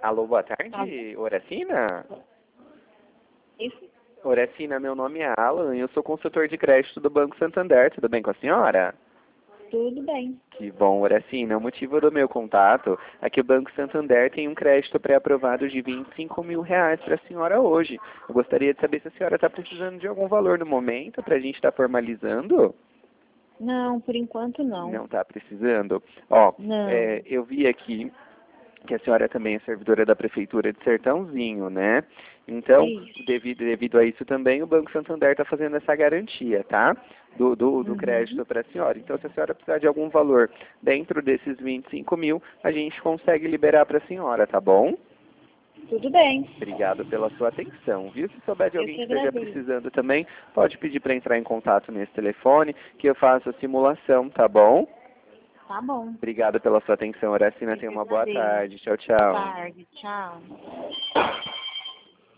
Alô, boa Alô? tarde, Horacina? Isso? Horacina, meu nome é Alan e eu sou consultor de crédito do Banco Santander. Tudo bem com a senhora? Tudo bem. Que bom, Horacina. O motivo do meu contato é que o Banco Santander tem um crédito pré-aprovado de R$ 25.000 para a senhora hoje. Eu gostaria de saber se a senhora está precisando de algum valor no momento para a gente estar formalizando. Não, por enquanto não. Não está precisando? Ó, Não. eu vi aqui que a senhora também é servidora da Prefeitura de Sertãozinho, né? Então, Isso. devido a isso também, o Banco Santander está fazendo essa garantia, tá? Do crédito Uhum. para a senhora. Então, se a senhora precisar de algum valor dentro desses 25 mil, a gente consegue liberar para a senhora, tá bom? Tudo bem. Obrigado pela sua atenção, viu? Se souber de Eu alguém que que esteja agradeço. precisando também, pode pedir para entrar em contato nesse telefone, que eu faço a simulação, tá bom? Tá bom. Obrigado pela sua atenção, Horacina. Eu Tenha que uma boa agradeço. tarde. Tchau, Boa tchau. tarde. Tchau.